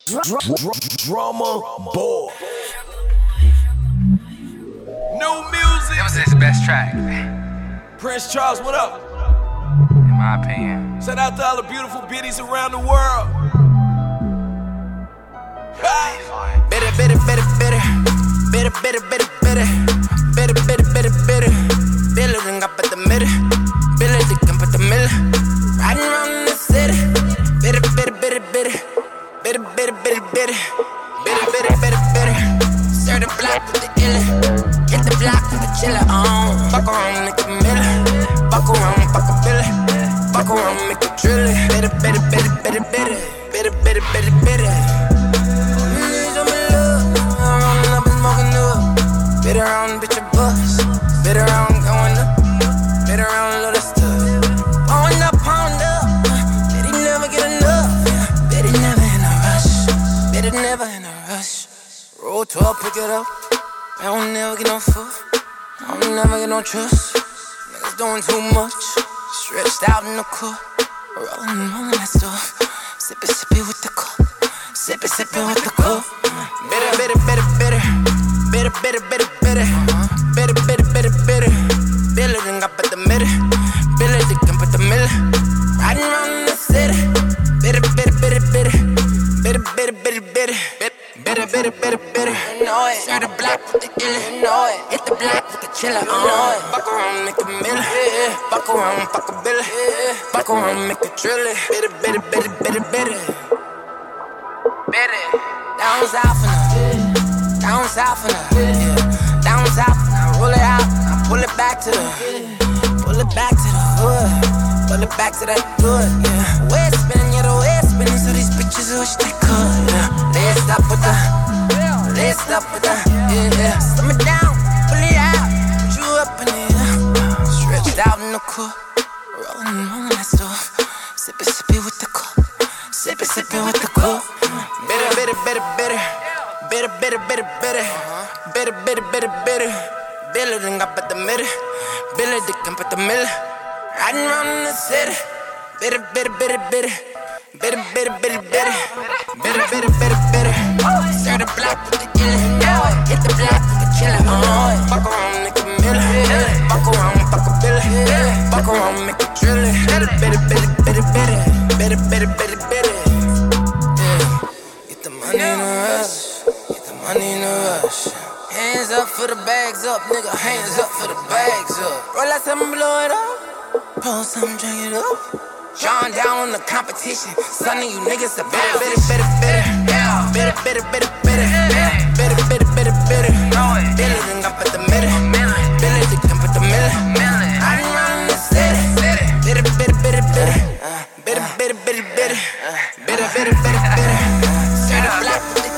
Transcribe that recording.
Drama boy. New music. That was his best track, Prince Charles, what up? in my opinion. Shout out to all the beautiful biddies around the world. Bitter, bitter, bitter, bitter. Bitter, bitter, bitter, bitter. Bitter, bitter, bitter, bitter. Bitter ring up at the middle. Bitter dick up at the middle. Riding around in the city. Bitter, bitter, bitter, bitter. Bitter, bitter, bitter, bitter. Bitter, bitter, bitter, bitter. Serve the block with the illa. Hit the block with the chiller on. Fuck around, make a middle. Fuck around, fuck a billy. Fuck around, make a drill it. Bitter, bitter, bitter, bitter, bitter. Bitter, bitter, bitter, bitter. Bit around, bitch, a bus. Bit around, going up. Bit around, little stuff. Pouring up, pound up. Bet he never get enough. Bet he never in a rush. Bet he never in a rush. Roll 12, pick it up. I don't never get no fuck. I don't never get no trust. Niggas doing too much. Stretched out in the court. Rolling that stuff. Sippin', sippin' with the cup. Sippin', sippin' with the cup. Bitter, bitter, bitter, bitter. Bitter, bitter, bitter, bitter. Bitter, bitter, bitter, bitter. Bitter ring up at the middle. Bitter dick up at the middle. Riding around in the city. Bitter, bitter, bitter, bitter. Bitter, bitter, bitter, bitter. Bitter, bitter, bitter, bitter. Serve the block with the illa. Hit the block with the chiller. Fuck around, make a middle. Fuck around, fuck a billy. Fuck around, make a drill it. Bitter, bitter, bitter, bitter, bitter. Bitter. Down south for now. Down south for now. Yeah. Down south, I roll it out. I pull it back to the hood. Pull it back to that good, yeah. Way spinning, yeah, the way spinning. So these bitches wish they could, yeah. Laced up with the, yeah. Slam it down, pull it out. Put you up in it, stretched out in the court. Rolling that stuff. Sippin', sippin' with the cup. Sippin', sippin' with the cup. Bitter, bitter, bitter, bitter. Bitter, bitter, bitter, bitter. Bitter, bitter, bitter, bitter. Bitter ring up at the middle. Bitter dick up at the middle. Riding around in the city. Bitter, bitter, bitter, bitter. Bitter, bitter, bitter, bitter. Bitter, bitter, bitter, bitter. Serve the block with the illa. Hit the block with the chiller. Fuck around, make a middle. Fuck around, fuck a billy. Fuck around, make a drill it. Bitter, bitter, bitter, bitter, bitter. Bitter, bitter, bitter, bitter. Yeah. Get the money in a rush. Money in a rush. Hands up for the bags up, nigga. Hands up for the bags up. Roll out something, blow it up. Pour something, drink it up. John down on the competition. Son of you niggas a bitter, bitter, bitter, bitter. Bitter, bitter, bitter, bitter. Bitter, bitter, bitter, bitter. Bitter ring up at the middle. Bitter dick up at the middle. Riding around in the city. Bitter, bitter, bitter, bitter. Bitter, bitter, bitter, bitter. Bitter, bitter, bitter, bitter. Serve the block with the